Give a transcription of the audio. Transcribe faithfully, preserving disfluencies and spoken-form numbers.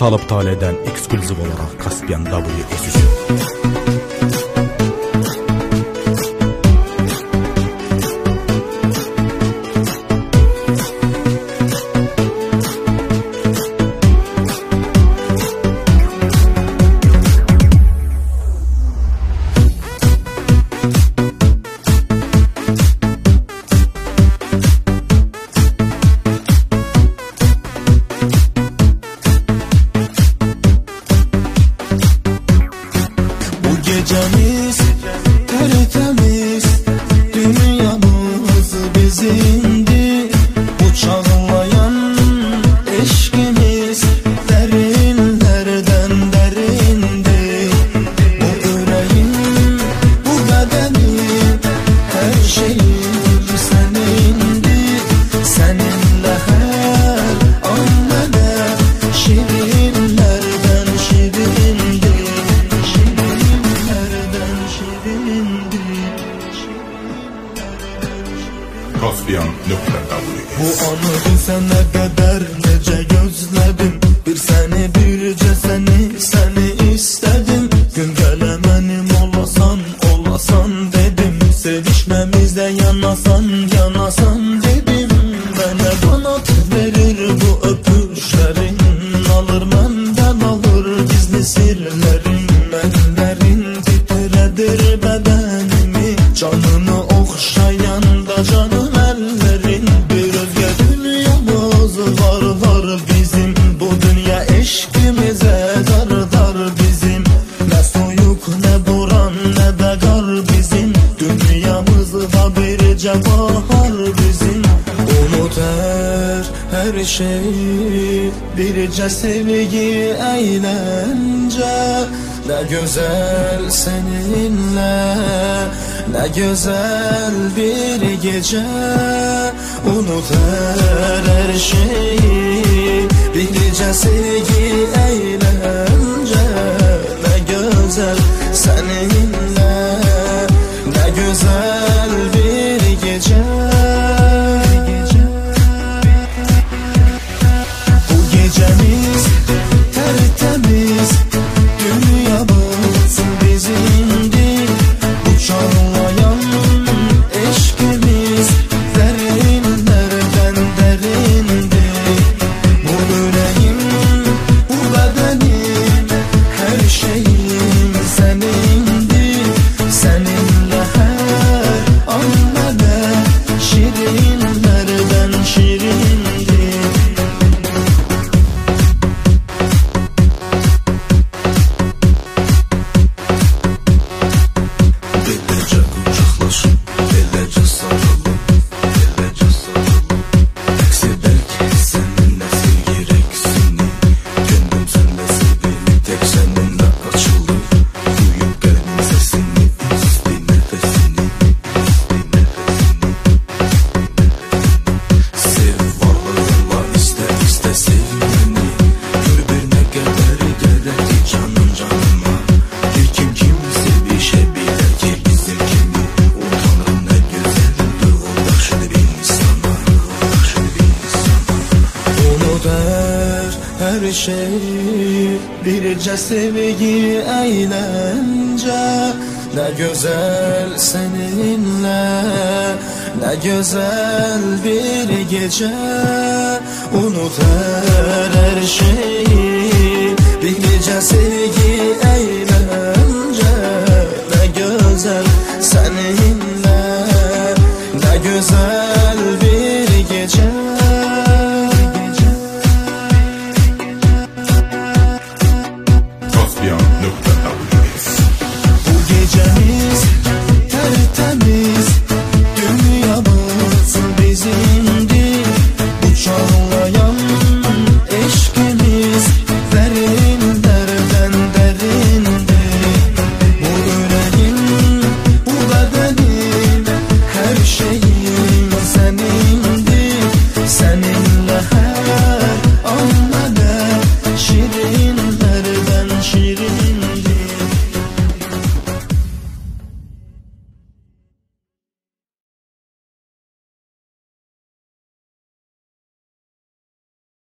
Talip Taley'den eksklüziv olarak Kaspiyan W S üç. Gecemiz tertemiz, dünyamız bizindi. Bu çağlayan eşkimiz derinlerden derindi. Bu yüreğim, bu bedenim, her şeyim senindi. Seninle her an neler, şirinlerden şirindi. Kaspiyan nokta W S. Bu anı bilsen ne kadar nece gözledim. Bir seni birce seni seni istedim. Gün gelemenim olasan olasan dedim. Sevişmemizde yanasan yanasan dedim. Bana kanat verir bu öpüşlerin. Alır benden alır gizli sirlerin. Ellerin titredir bedenimi. Canını okşayan da canım ellerin. Bir özge dünyamız var var bizim. Bu dünya eşkimize dar dar bizim. Ne soyuk ne boran ne de kar bizim. Dünyamızda bir cevahar bizim. Unut her her şey, birce sevgi eğlence. Ne güzel seninle, ne güzel bir gece. Unut her her şeyi, birce sevgi eğlence. Ne güzel seninle, ne güzel bir gece. Bu gecemiz tertemiz, dünyamız bizimdi. Bu çağlayan eşkimiz derinlerden derindi. Bu yüreğim, bu bedenim, her şeyim senindi. Seninle her an neler, şirinlerden şirindi. Eləcə qucaqlaşın, eləcə sarılın, eləcə sarılın. Əks edər ki səninlə sevgi rəqsini. Könlüm səndə sevildi, tək səninlə açıldı. Duyub qəlbin səsini, isti nəfəsini, isti nəfəsini. Sev varlığınla, istə istə sev məni. Gör bir nə qədər gərək ki canım canıma. Bir kim kimi sevişə bilər ki bizim kimi. Utanırım nə gözəldir o yaxşı bir insana, yaxşı bir insana. Unut her her şey, birce sevgi eğlence. Ne güzel seninle, ne güzel bir gece. Unut her her şeyi, birce sevgi